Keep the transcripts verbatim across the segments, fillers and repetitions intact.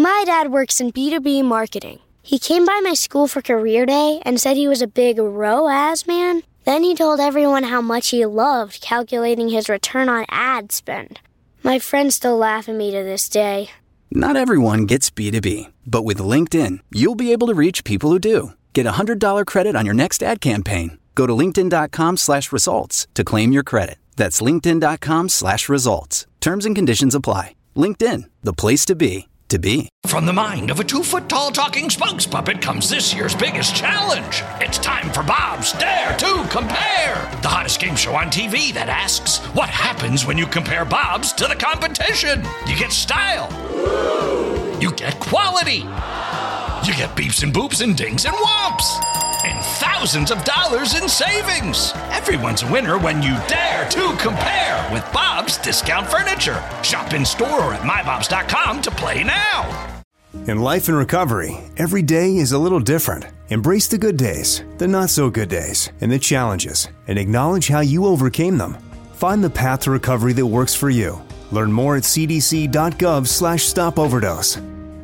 My dad works in B two B marketing. He came by my school for career day and said he was a big R O A S man. Then he told everyone how much he loved calculating his return on ad spend. My friends still laugh at me to this day. Not everyone gets B two B, but with LinkedIn, you'll be able to reach people who do. Get a one hundred dollars credit on your next ad campaign. Go to linkedin.com slash results to claim your credit. That's linkedin.com slash results. Terms and conditions apply. LinkedIn, the place to be, to be. From the mind of a two-foot-tall talking spokes puppet comes this year's biggest challenge. It's time for Bob's Dare to Compare, the hottest game show on T V that asks, what happens when you compare Bob's to the competition? You get style. You get quality. You get beeps and boops and dings and whomps. And thousands of dollars in savings. Everyone's a winner when you dare to compare with Bob's Discount Furniture. Shop in store or at my bobs dot com to play now. In life and recovery, every day is a little different. Embrace the good days, the not so good days, and the challenges, and acknowledge how you overcame them. Find the path to recovery that works for you. Learn more at cdc.gov slash stop overdose.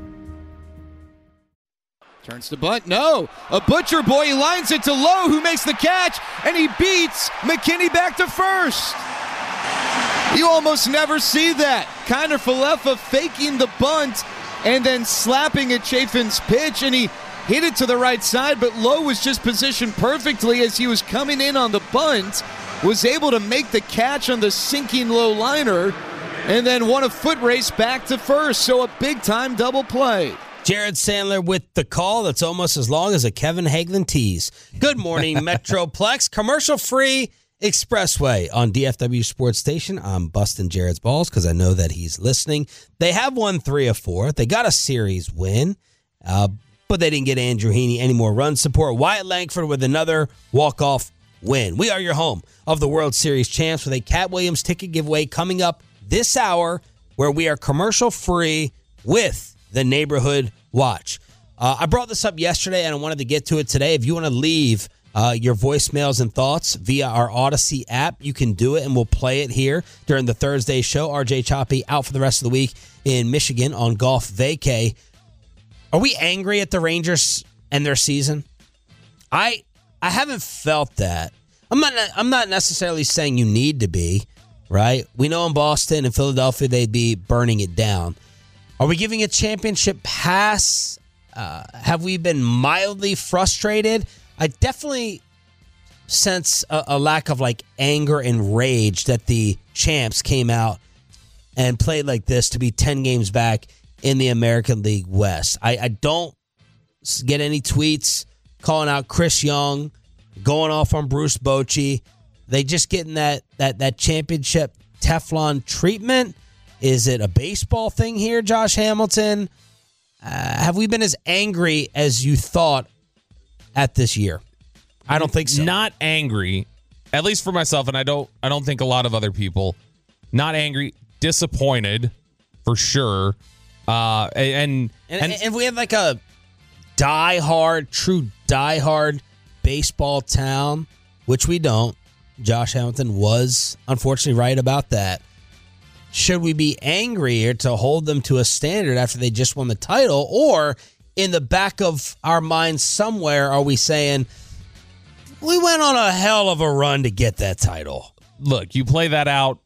Turns to bunt. No. A Butcher boy. He lines it to Lowe, who makes the catch, and he beats McKinney back to first. You almost never see that. Kiner Falefa faking the bunt and then slapping at Chafin's pitch, and he hit it to the right side, but Lowe was just positioned perfectly as he was coming in on the bunt, was able to make the catch on the sinking Lowe liner, and then won a foot race back to first. So a big-time double play. Jared Sandler with the call that's almost as long as a Kevin Hagelin tease. Good morning, Metroplex. Commercial-free Expressway on D F W Sports Station. I'm busting Jared's balls because I know that he's listening. They have won three of four. They got a series win, uh, but they didn't get Andrew Heaney any more run support. Wyatt Langford with another walk-off win. We are your home of the World Series champs with a Cat Williams ticket giveaway coming up this hour where we are commercial-free with the Neighborhood Watch. Uh, I brought this up yesterday, and I wanted to get to it today. If you want to leave uh, your voicemails and thoughts via our Odyssey app, you can do it, and we'll play it here during the Thursday show. R J Choppy out for the rest of the week in Michigan on golf vacay. Are we angry at the Rangers and their season? I I haven't felt that. I'm not. I'm not necessarily saying you need to be, right? We know in Boston and Philadelphia they'd be burning it down. Are we giving a championship pass? Uh, have we been mildly frustrated? I definitely sense a, a lack of like anger and rage that the champs came out and played like this to be ten games back in the American League West. I, I don't get any tweets calling out Chris Young, going off on Bruce Bochy. They just getting that that that championship Teflon treatment. Is it a baseball thing here, Josh Hamilton? Uh, have we been as angry as you thought at this year? I don't think so. Not angry, at least for myself, and I don't. I don't think a lot of other people. Not angry, disappointed, for sure. Uh, and, and and and we have like a diehard, true diehard baseball town, which we don't. Josh Hamilton was unfortunately right about that. Should we be angrier to hold them to a standard after they just won the title? Or in the back of our minds somewhere, are we saying, we went on a hell of a run to get that title? Look, you play that out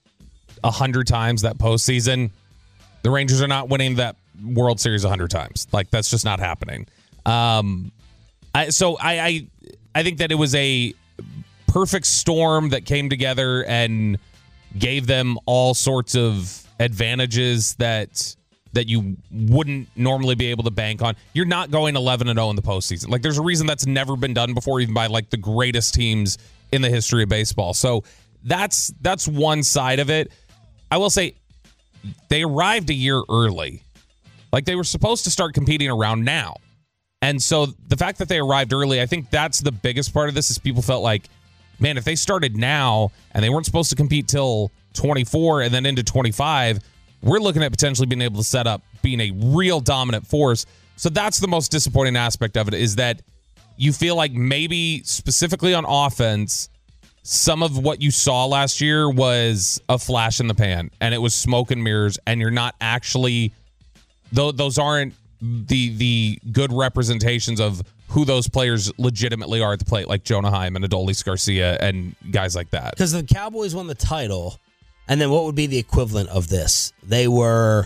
a hundred times that postseason, the Rangers are not winning that World Series a hundred times. Like, that's just not happening. Um, I, so I, I, I think that it was a perfect storm that came together and gave them all sorts of advantages that that you wouldn't normally be able to bank on. You're not going eleven and oh in the postseason. Like, there's a reason that's never been done before, even by like the greatest teams in the history of baseball. So that's that's one side of it. I will say they arrived a year early. Like, they were supposed to start competing around now. And so the fact that they arrived early, I think that's the biggest part of this, is people felt like, man, if they started now and they weren't supposed to compete till twenty-four and then into twenty-five, we're looking at potentially being able to set up being a real dominant force. So that's the most disappointing aspect of it, is that you feel like maybe specifically on offense, some of what you saw last year was a flash in the pan and it was smoke and mirrors, and you're not actually th- those aren't the the good representations of who those players legitimately are at the plate, like Jonah Heim and Adolis Garcia and guys like that. Because the Cowboys won the title, and then what would be the equivalent of this? They were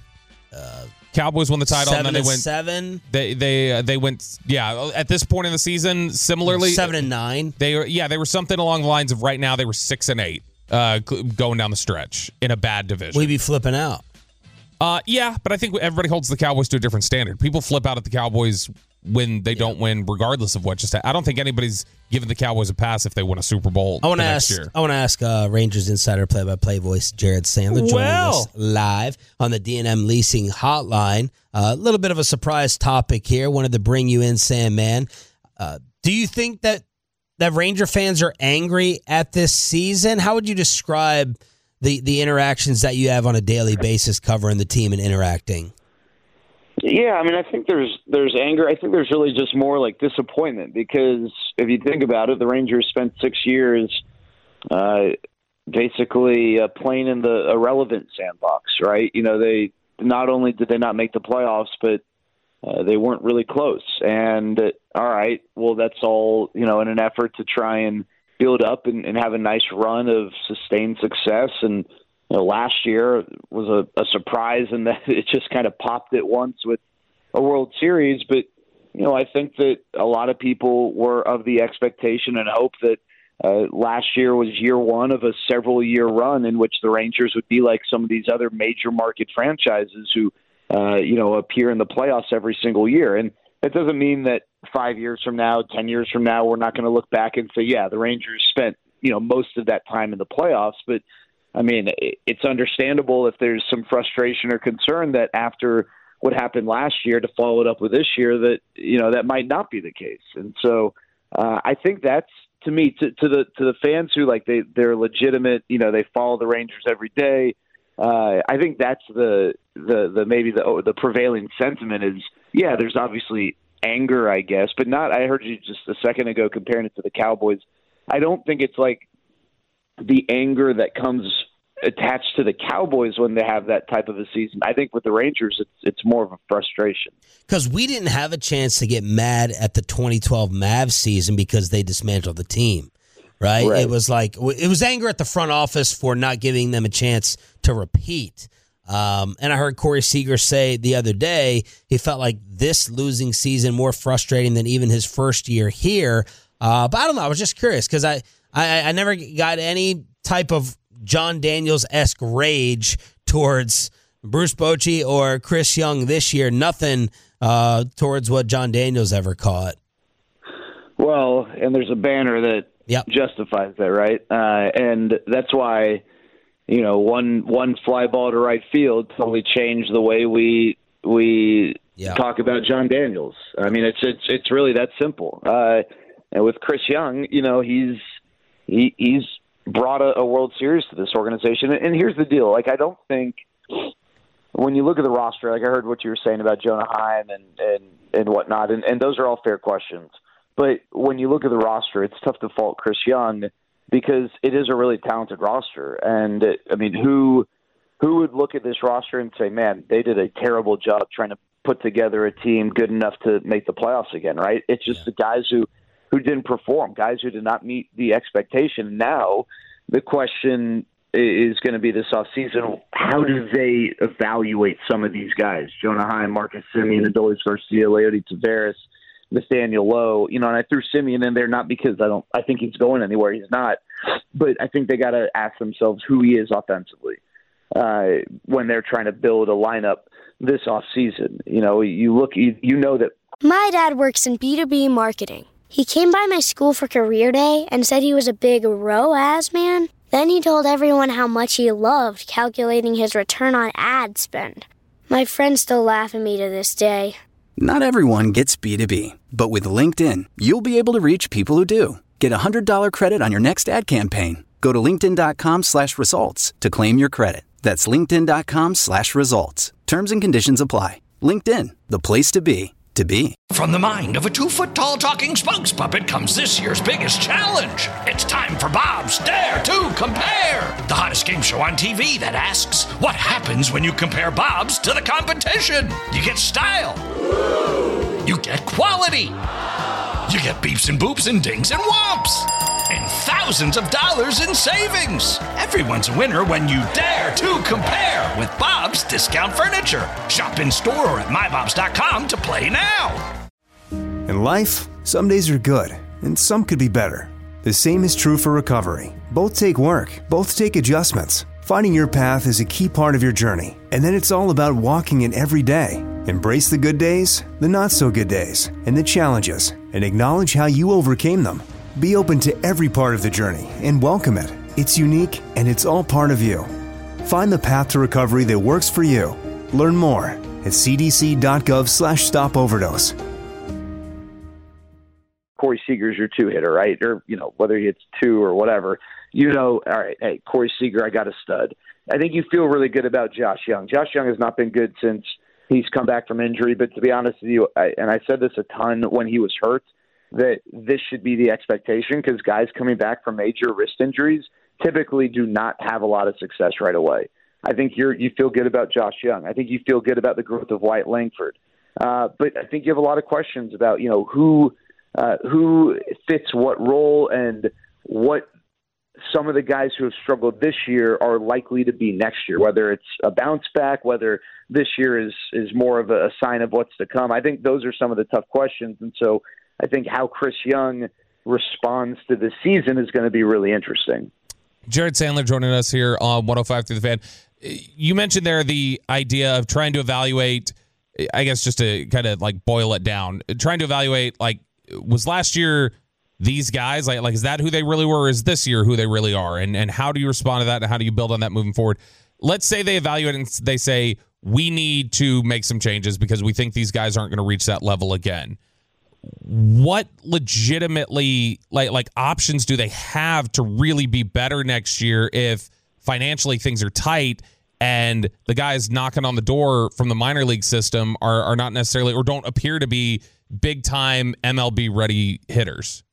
uh, Cowboys won the title, seven and then they and went seven. They they uh, they went yeah. At this point in the season, similarly seven and nine. They were yeah they were something along the lines of right now they were six and eight uh, going down the stretch in a bad division. We'd be flipping out. Uh, yeah, but I think everybody holds the Cowboys to a different standard. People flip out at the Cowboys when they yeah. don't win, regardless of what just happened. I don't think anybody's giving the Cowboys a pass if they win a Super Bowl I want to next ask. year. I want to ask uh, Rangers insider play-by-play voice Jared Sandler joining well. us live on the D and M Leasing Hotline. A uh, little bit of a surprise topic here. Wanted to bring you in, Sandman. Uh, do you think that that Ranger fans are angry at this season? How would you describe the the interactions that you have on a daily basis covering the team and interacting? Yeah, I mean, I think there's there's anger. I think there's really just more like disappointment because if you think about it, the Rangers spent six years uh, basically uh, playing in the irrelevant sandbox, right? You know, they not only did they not make the playoffs, but uh, they weren't really close. And uh, all right, well, that's all, you know, in an effort to try and build up and, and have a nice run of sustained success. And you know, last year was a, a surprise in that it just kind of popped at once with a World Series. But, you know, I think that a lot of people were of the expectation and hope that uh, last year was year one of a several-year run in which the Rangers would be like some of these other major market franchises who, uh, you know, appear in the playoffs every single year. And that doesn't mean that five years from now, ten years from now, we're not going to look back and say, yeah, the Rangers spent, you know, most of that time in the playoffs. But, I mean, it's understandable if there's some frustration or concern that after what happened last year to follow it up with this year that, you know, that might not be the case. And so uh, I think that's, to me, to, to the to the fans who, like, they, they're legitimate, you know, they follow the Rangers every day. Uh, I think that's the, the, the maybe the, the prevailing sentiment is, yeah, there's obviously anger, I guess, but not, I heard you just a second ago comparing it to the Cowboys. I don't think it's like the anger that comes attached to the Cowboys when they have that type of a season. I think with the Rangers, it's it's more of a frustration. Because we didn't have a chance to get mad at the twenty twelve Mavs season because they dismantled the team, right? right? It was like, it was anger at the front office for not giving them a chance to repeat. Um, and I heard Corey Seager say the other day he felt like this losing season more frustrating than even his first year here. Uh, but I don't know. I was just curious because I, I, I never got any type of John Daniels-esque rage towards Bruce Bochy or Chris Young this year. Nothing uh, towards what John Daniels ever caught. Well, and there's a banner that yep. justifies that, right? Uh, and that's why, you know, one one fly ball to right field totally changed the way we we yeah. talk about John Daniels. I mean, it's it's it's really that simple. Uh, and with Chris Young, you know, he's he, he's brought a, a World Series to this organization. And here's the deal: like, I don't think when you look at the roster, like I heard what you were saying about Jonah Heim and and and whatnot, and, and those are all fair questions. But when you look at the roster, it's tough to fault Chris Young because it is a really talented roster. And, it, I mean, who who would look at this roster and say, man, they did a terrible job trying to put together a team good enough to make the playoffs again, right? It's just yeah. the guys who, who didn't perform, guys who did not meet the expectation. Now the question is going to be this offseason, how do they evaluate some of these guys? Jonah Heim, Marcus Semien, Adolis Garcia, Leody Taveras, Nathaniel Lowe, you know, and I threw Semien in there not because I don't, I think he's going anywhere. He's not, but I think they got to ask themselves who he is offensively uh, when they're trying to build a lineup this off season. You know, you look, you, you know that. My dad works in B two B marketing. He came by my school for career day and said he was a big R O A S man. Then he told everyone how much he loved calculating his return on ad spend. My friends still laugh at me to this day. Not everyone gets B two B, but with LinkedIn, you'll be able to reach people who do. Get a one hundred dollars credit on your next ad campaign. Go to linkedin.com slash results to claim your credit. That's linkedin.com slash results. Terms and conditions apply. LinkedIn, the place to be, to be. From the mind of a two-foot-tall talking spokes puppet comes this year's biggest challenge. It's time for Bob's Dare to Compare, the hottest game show on T V that asks, what happens when you compare Bob's to the competition? You get style. You get quality. You get beeps and boops and dings and whomps. And thousands of dollars in savings. Everyone's a winner when you dare to compare with Bob's Discount Furniture. Shop in store or at my bobs dot com to play now. In life, some days are good, and some could be better. The same is true for recovery. Both take work, both take adjustments. Finding your path is a key part of your journey, and then it's all about walking it every day. Embrace the good days, the not-so-good days, and the challenges, and acknowledge how you overcame them. Be open to every part of the journey and welcome it. It's unique, and it's all part of you. Find the path to recovery that works for you. Learn more at c d c dot gov slash stop overdose. Corey Seager's your two-hitter, right? Or, you know, whether he hits two or whatever, you know, all right, hey, Corey Seager, I got a stud. I think you feel really good about Josh Young. Josh Young has not been good since he's come back from injury, but to be honest with you, I, and I said this a ton when he was hurt, that this should be the expectation because guys coming back from major wrist injuries typically do not have a lot of success right away. I think you're you feel good about Josh Young. I think you feel good about the growth of Wyatt Langford. Uh, but I think you have a lot of questions about, you know, who uh, who fits what role and what some of the guys who have struggled this year are likely to be next year, whether it's a bounce back, whether this year is, is more of a, a sign of what's to come. I think those are some of the tough questions. And so I think how Chris Young responds to the season is going to be really interesting. Jared Sandler joining us here on one oh five Through the Fan. You mentioned there the idea of trying to evaluate, I guess just to kind of like boil it down, trying to evaluate, like, was last year these guys, like, like is that who they really were, or is this year who they really are? And, and how do you respond to that, and how do you build on that moving forward? Let's say they evaluate and they say, we need to make some changes because we think these guys aren't going to reach that level again. What legitimately like like options do they have to really be better next year if financially things are tight and the guys knocking on the door from the minor league system are, are not necessarily or don't appear to be big time M L B ready hitters?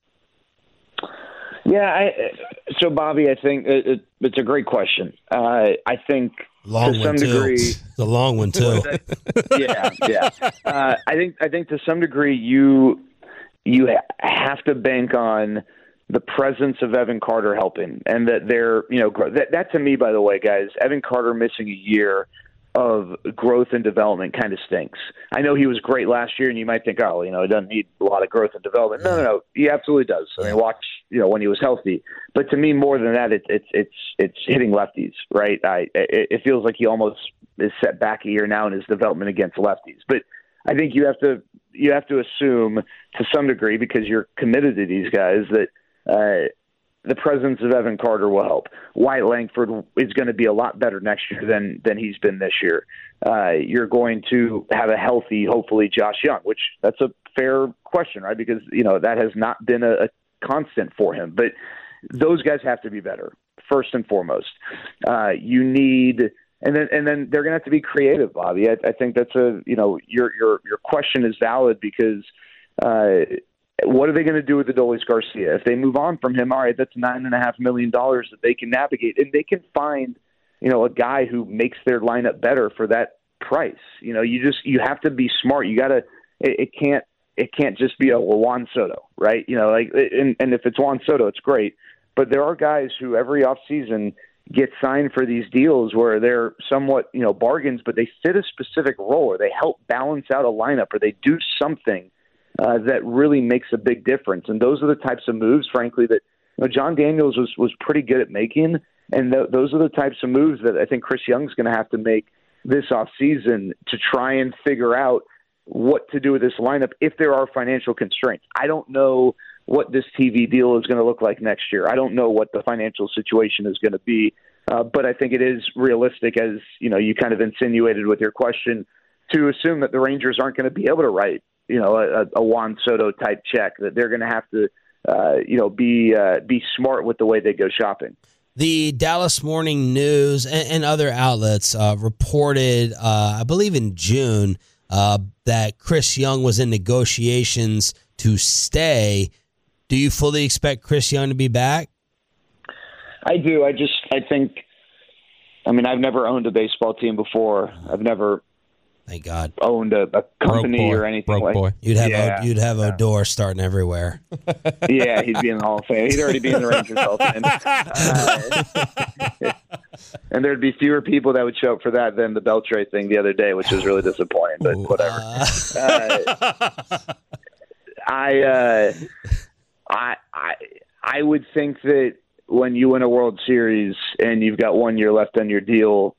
Yeah, I, so Bobby, I think it, it, it's a great question. Uh, I think long to some one too. degree, It's a long one too. yeah, yeah. Uh, I think I think to some degree you you have to bank on the presence of Evan Carter helping, and that they're you know that that to me, by the way, guys, Evan Carter missing a year of growth and development kind of stinks. I know he was great last year, and you might think, oh, you know, he doesn't need a lot of growth and development. No, no, no, he absolutely does. I mean, watch, you know, when he was healthy. But to me, more than that, it's it's it's it's hitting lefties, right? I it, it feels like he almost is set back a year now in his development against lefties. But I think you have to you have to assume to some degree, because you're committed to these guys, that uh, the presence of Evan Carter will help. Wyatt Langford is going to be a lot better next year than than he's been this year. Uh, you're going to have a healthy, hopefully, Josh Young, which that's a fair question, right? Because, you know, that has not been a, a constant for him. But those guys have to be better, first and foremost. Uh, you need – and then and then they're going to have to be creative, Bobby. I, I think that's a – you know, your your your question is valid because uh, – what are they going to do with Adolis Garcia? If they move on from him, all right, that's nine and a half million dollars that they can navigate, and they can find, you know, a guy who makes their lineup better for that price. You know, you just you have to be smart. You got to. It, it can't. It can't just be a well, Juan Soto, right? You know, like, and, and if it's Juan Soto, it's great. But there are guys who every offseason get signed for these deals where they're somewhat, you know, bargains, but they fit a specific role, or they help balance out a lineup, or they do something Uh, that really makes a big difference. And those are the types of moves, frankly, that you know, John Daniels was, was pretty good at making. And th- those are the types of moves that I think Chris Young's going to have to make this offseason to try and figure out what to do with this lineup if there are financial constraints. I don't know what this T V deal is going to look like next year. I don't know what the financial situation is going to be. Uh, but I think it is realistic, as you know, you kind of insinuated with your question, to assume that the Rangers aren't going to be able to write you know, a, a Juan Soto type check, that they're going to have to, uh, you know, be uh, be smart with the way they go shopping. The Dallas Morning News and, and other outlets uh, reported, uh, I believe in June, uh, that Chris Young was in negotiations to stay. Do you fully expect Chris Young to be back? I do. I just, I think, I mean, I've never owned a baseball team before. I've never Thank God. owned a, a company or anything Broke like boy. You'd have Yeah. o, you'd have Odor starting everywhere. Yeah, he'd be in the Hall of Fame. He'd already be in the Rangers Hall of Fame. Uh, and there'd be fewer people that would show up for that than the Beltre thing the other day, which was really disappointing, but whatever. Uh, I, uh, I, I, I would think that when you win a World Series and you've got one year left on your deal,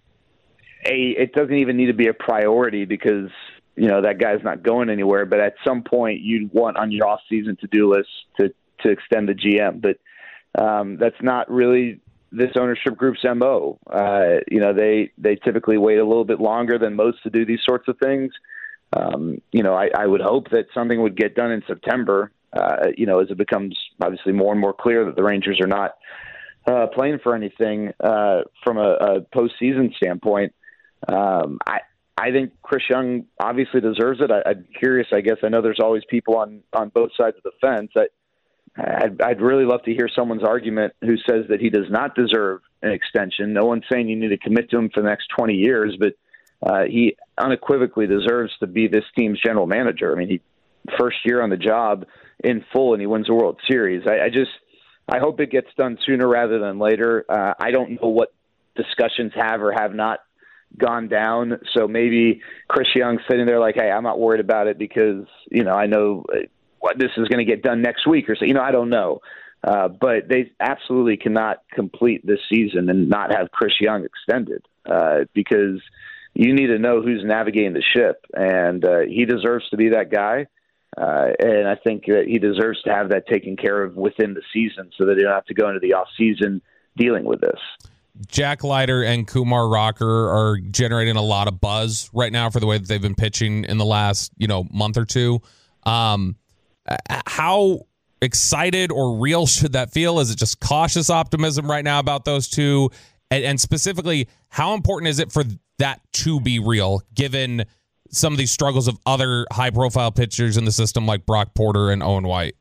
a it doesn't even need to be a priority because you know that guy's not going anywhere. But at some point, you'd want on your off-season to-do list to to extend the G M. But um, that's not really this ownership group's M O. Uh, you know, they they typically wait a little bit longer than most to do these sorts of things. Um, you know, I, I would hope that something would get done in September. Uh, you know, as it becomes obviously more and more clear that the Rangers are not uh, playing for anything uh, from a, a postseason standpoint. Um, I I think Chris Young obviously deserves it. I, I'm curious. I guess I know there's always people on, on both sides of the fence. I, I'd, I'd really love to hear someone's argument who says that he does not deserve an extension. No one's saying you need to commit to him for the next twenty years, but uh, he unequivocally deserves to be this team's general manager. I mean, he first year on the job in full, and he wins the World Series. I, I just I hope it gets done sooner rather than later. Uh, I don't know what discussions have or have not gone down. So maybe Chris Young's sitting there like, hey, I'm not worried about it because, you know, I know what this is going to get done next week or so. You know, I don't know. Uh, but they absolutely cannot complete this season and not have Chris Young extended uh, because you need to know who's navigating the ship. And uh, he deserves to be that guy. Uh, and I think that he deserves to have that taken care of within the season so that they don't have to go into the off season dealing with this. Jack Leiter and Kumar Rocker are generating a lot of buzz right now for the way that they've been pitching in the last, you know, month or two. Um, how excited or real should that feel? Is it just cautious optimism right now about those two? And, and specifically, how important is it for that to be real, given some of these struggles of other high-profile pitchers in the system like Brock Porter and Owen White?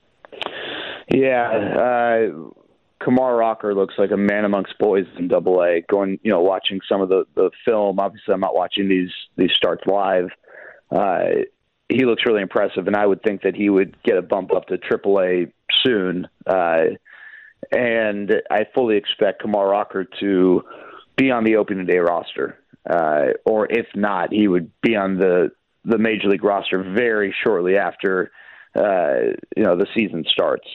Yeah, uh, Kumar Rocker looks like a man amongst boys in Double A. Going, you know, watching some of the, the film. Obviously, I'm not watching these these starts live. Uh, he looks really impressive, and I would think that he would get a bump up to Triple A soon. Uh, and I fully expect Kumar Rocker to be on the opening day roster, uh, or if not, he would be on the the major league roster very shortly after uh, you know the season starts.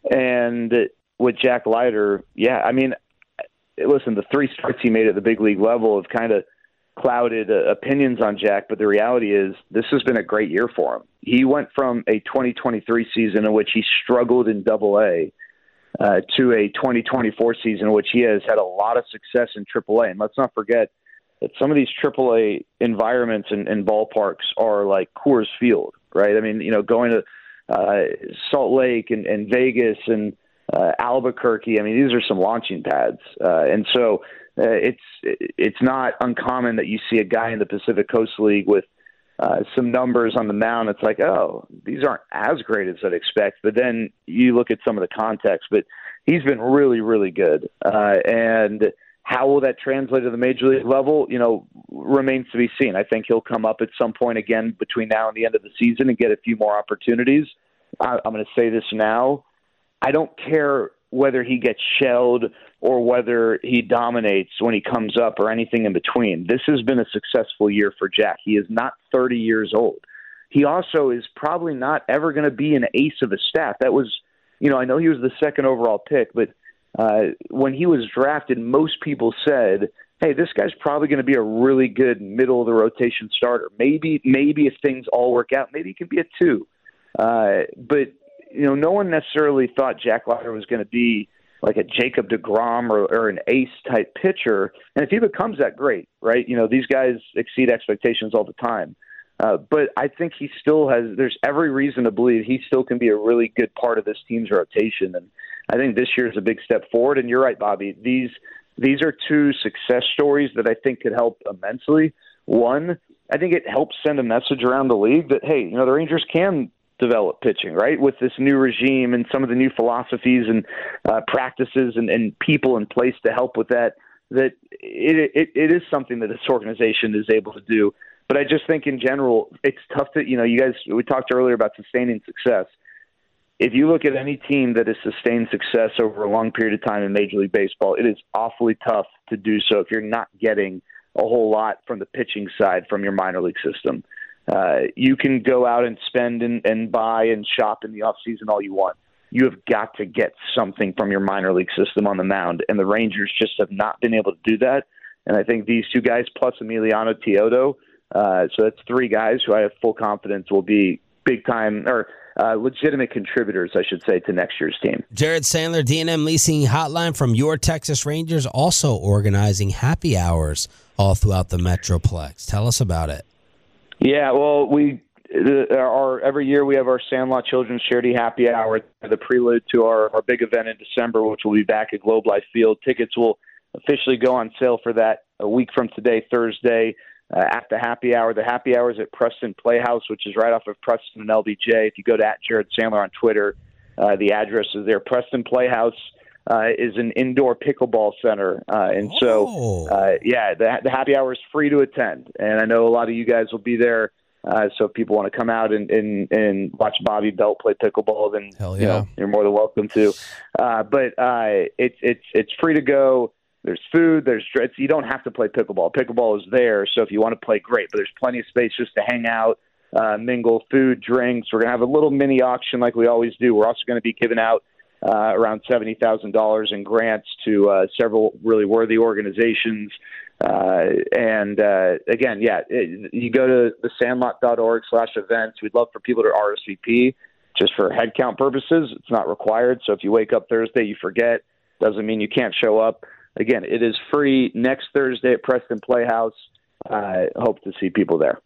And with Jack Leiter, yeah, I mean, listen, the three starts he made at the big league level have kind of clouded uh, opinions on Jack, but the reality is this has been a great year for him. He went from a twenty twenty-three season in which he struggled in Double A uh, to a twenty twenty-four season in which he has had a lot of success in Triple A. And let's not forget that some of these Triple A environments and, and ballparks are like Coors Field, right? I mean, you know, going to uh, Salt Lake and, and Vegas and Uh, Albuquerque. I mean, these are some launching pads. Uh, and so uh, it's it's not uncommon that you see a guy in the Pacific Coast League with uh, some numbers on the mound. It's like, oh, these aren't as great as I'd expect. But then you look at some of the context. But he's been really, really good. Uh, and how will that translate to the major league level, you know, remains to be seen. I think he'll come up at some point again between now and the end of the season and get a few more opportunities. I, I'm going to say this now. I don't care whether he gets shelled or whether he dominates when he comes up or anything in between. This has been a successful year for Jack. He is not thirty years old. He also is probably not ever going to be an ace of a staff. That was, you know, I know he was the second overall pick, but uh, when he was drafted, most people said, hey, this guy's probably going to be a really good middle of the rotation starter. Maybe, maybe if things all work out, maybe he can be a two. Uh, but you know, no one necessarily thought Jack Leiter was going to be like a Jacob deGrom or, or an ace-type pitcher. And if he becomes that, great, right? You know, these guys exceed expectations all the time. Uh, but I think he still has – there's every reason to believe he still can be a really good part of this team's rotation. And I think this year is a big step forward. And you're right, Bobby. These, these are two success stories that I think could help immensely. One, I think it helps send a message around the league that, hey, you know, the Rangers can develop pitching, right? With this new regime and some of the new philosophies and uh, practices and, and people in place to help with that, that it, it, it is something that this organization is able to do. But I just think in general, it's tough to, you know, you guys, we talked earlier about sustaining success. If you look at any team that has sustained success over a long period of time in Major League Baseball, it is awfully tough to do so if you're not getting a whole lot from the pitching side from your minor league system. Uh, you can go out and spend and, and buy and shop in the offseason all you want. You have got to get something from your minor league system on the mound, and the Rangers just have not been able to do that. And I think these two guys plus Emiliano Teodo, uh, so that's three guys who I have full confidence will be big-time or uh, legitimate contributors, I should say, to next year's team. Jared Sandler, D and M Leasing Hotline from your Texas Rangers, also organizing happy hours all throughout the Metroplex. Tell us about it. Yeah, well, we our every year we have our Sandlot Children's Charity Happy Hour, the prelude to our, our big event in December, which will be back at Globe Life Field. Tickets will officially go on sale for that a week from today, Thursday, uh, at the Happy Hour. The Happy Hour is at Preston Playhouse, which is right off of Preston and L B J. If you go to at Jared Sandler on Twitter, uh, the address is there. Preston Playhouse uh, is an indoor pickleball center, uh, and Oh. so uh, yeah, the, the Happy Hour is free to attend, and I know a lot of you guys will be there. Uh, so if people want to come out and, and, and watch Bobby Belt play pickleball, then Hell yeah. you know, you're more than welcome to. Uh, but uh, it's it's it's free to go. There's food. There's it's, you don't have to play pickleball. Pickleball is there, so if you want to play, great. But there's plenty of space just to hang out, uh, mingle, food, drinks. We're gonna have a little mini auction like we always do. We're also going to be giving out uh, around seventy thousand dollars in grants to uh, several really worthy organizations. Uh, and, uh, again, yeah, it, you go to the sandlot dot org slash events. We'd love for people to R S V P just for head count purposes. It's not required. So if you wake up Thursday, you forget, doesn't mean you can't show up. Again, it is free next Thursday at Preston Playhouse. I uh, hope to see people there.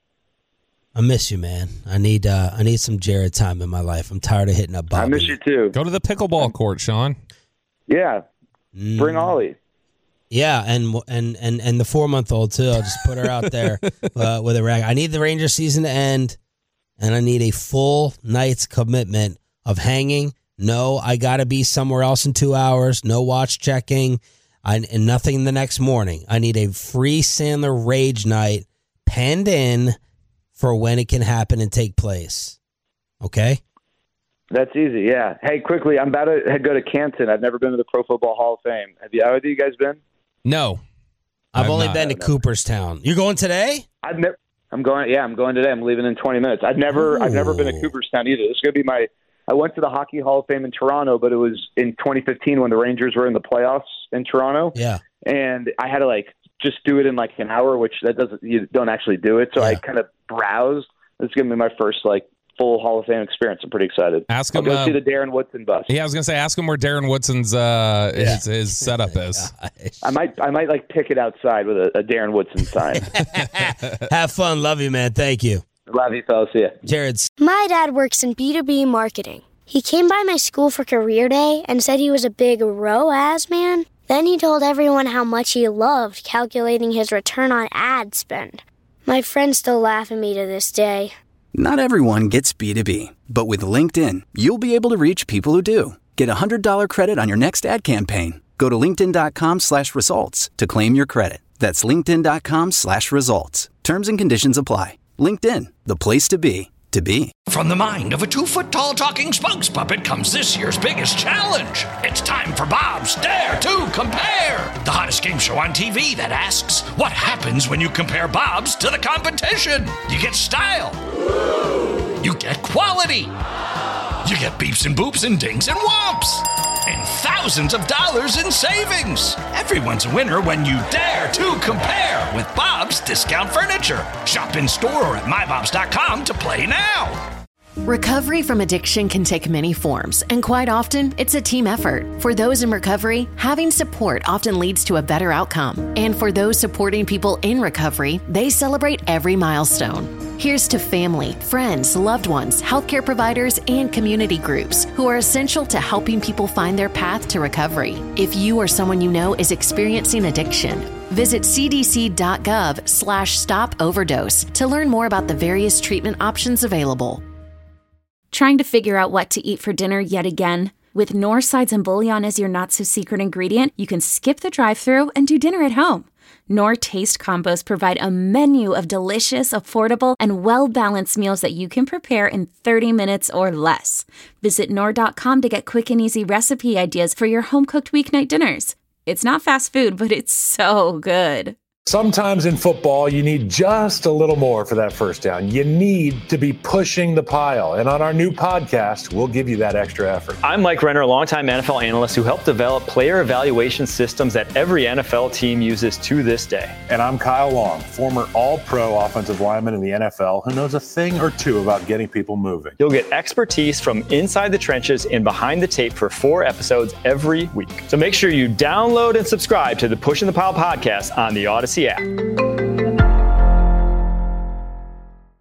I miss you, man. I need, uh, I need some Jared time in my life. I'm tired of hitting up Bobby. I miss you too. Go to the pickleball court, Sean. Yeah. Mm. Bring Ollie. Yeah, and and and and the four month old too. I'll just put her out there uh, with a rag. I need the Rangers season to end, and I need a full night's commitment of hanging. No, I got to be somewhere else in two hours. No watch checking, I, and nothing the next morning. I need a free Sandler Rage night penned in for when it can happen and take place. Okay. That's easy, yeah. Hey, quickly, I'm about to go to Canton. I've never been to the Pro Football Hall of Fame. Have you? Have you guys been? No. I've I'm only not. been to Cooperstown. You're going today? I've never. I'm going. Yeah, I'm going today. I'm leaving in twenty minutes. I've never. Ooh. I've never been to Cooperstown either. This is going to be my. I went to the Hockey Hall of Fame in Toronto, but it was in twenty fifteen when the Rangers were in the playoffs in Toronto. Yeah. And I had to like just do it in like an hour, which that doesn't. You don't actually do it. So Yeah. I kind of browsed. This is going to be my first like full Hall of Fame experience. I'm pretty excited. Ask I'll him. go Uh, see the Darren Woodson bus. yeah, I was gonna say, ask him where Darren Woodson's uh, Yeah. his, his setup is. I might. I might like pick it outside with a, a Darren Woodson sign. Have fun. Love you, man. Thank you. Love you, fellas. See ya. Jared's. My dad works in B two B marketing. He came by my school for career day and said he was a big R O A S man. Then he told everyone how much he loved calculating his return on ad spend. My friends still laugh at me to this day. Not everyone gets B two B, but with LinkedIn, you'll be able to reach people who do. Get a one hundred dollars credit on your next ad campaign. Go to linkedin.com slash results to claim your credit. That's linkedin.com slash results. Terms and conditions apply. LinkedIn, the place to be, to be. From the mind of a two-foot-tall talking spokes puppet comes this year's biggest challenge. It's time for Bob's Dare to Compare, the hottest game show on T V that asks, what happens when you compare Bob's to the competition? You get style. You get quality. You get beeps and boops and dings and whomps. And thousands of dollars in savings. Everyone's a winner when you dare to compare with Bob's Discount Furniture. Shop in store or at my bobs dot com to play now. Recovery from addiction can take many forms, and quite often, it's a team effort. For those in recovery, having support often leads to a better outcome. And for those supporting people in recovery, they celebrate every milestone. Here's to family, friends, loved ones, healthcare providers, and community groups who are essential to helping people find their path to recovery. If you or someone you know is experiencing addiction, Visit cdc.gov slash stop overdose to learn more about the various treatment options available. Trying to figure out what to eat for dinner yet again? With Knorr sides and bouillon as your not-so-secret ingredient, you can skip the drive-thru and do dinner at home. Knorr Taste Combos provide a menu of delicious, affordable, and well-balanced meals that you can prepare in thirty minutes or less. Visit Knorr dot com to get quick and easy recipe ideas for your home-cooked weeknight dinners. It's not fast food, but it's so good. Sometimes in football, you need just a little more for that first down. You need to be pushing the pile. And on our new podcast, we'll give you that extra effort. I'm Mike Renner, a longtime N F L analyst who helped develop player evaluation systems that every N F L team uses to this day. And I'm Kyle Long, former all-pro offensive lineman in the N F L who knows a thing or two about getting people moving. You'll get expertise from inside the trenches and behind the tape for four episodes every week. So make sure you download and subscribe to the Pushing the Pile podcast on the Odyssey app.